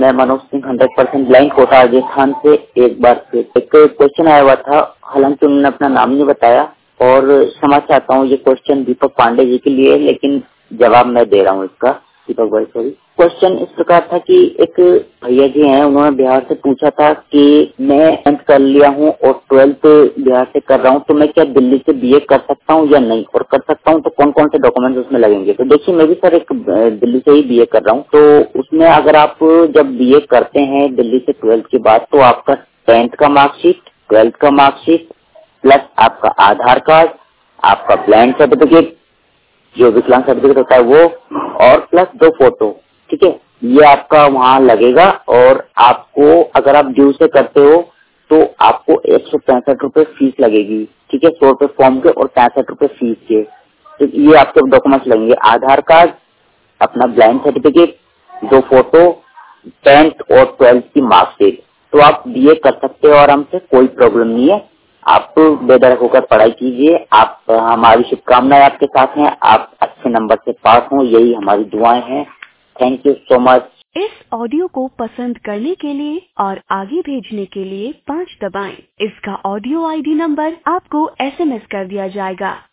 मैं मनोज सिंह 100% ब्लाइंड कोटा राजस्थान से एक बार फिर एक क्वेश्चन आया हुआ था, हालांकि उन्होंने अपना नाम नहीं बताया और क्षमा चाहता हूँ। ये क्वेश्चन दीपक पांडे जी के लिए, लेकिन जवाब मैं दे रहा हूँ इसका। दीपक भाई सॉरी। क्वेश्चन इस प्रकार था कि एक भैया जी हैं, उन्होंने बिहार से पूछा था कि मैं 10th कर लिया हूँ और 12th बिहार से कर रहा हूँ, तो मैं क्या दिल्ली से बीए कर सकता हूँ या नहीं, और कर सकता हूँ तो कौन कौन से डॉक्यूमेंट्स उसमें लगेंगे। तो देखिए, मैं भी सर एक दिल्ली से ही बीए कर रहा हूँ, तो उसमें अगर आप जब बीए करते हैं दिल्ली से 12th के बाद, तो आपका 10th का मार्कशीट, 12th का मार्कशीट प्लस आपका आधार कार्ड, आपका ब्लाइंड सर्टिफिकेट, जो विकलांग सर्टिफिकेट होता है वो, और प्लस 2 फोटो, ठीक है, ये आपका वहाँ लगेगा। और आपको अगर आप ड्यू से करते हो तो आपको 165 रुपए फीस लगेगी, ठीक है, 100 रुपए फॉर्म के और 65 रुपए फीस के। तो ये आपके डॉक्यूमेंट्स लगेंगे, आधार कार्ड, अपना ब्लाइंड सर्टिफिकेट, 2 फोटो, 10th और 12th की मार्कशीट। तो आप बीए कर सकते हो आराम से, कोई प्रॉब्लम नहीं है। आप बेधड़क होकर पढ़ाई कीजिए। आप हमारी शुभकामनाएं आपके साथ हैं, आप अच्छे नंबर से पास हों, यही हमारी दुआएं हैं। Thank you so much. इस ऑडियो को पसंद करने के लिए और आगे भेजने के लिए 5 दबाएं। इसका ऑडियो आईडी नंबर आपको SMS कर दिया जाएगा।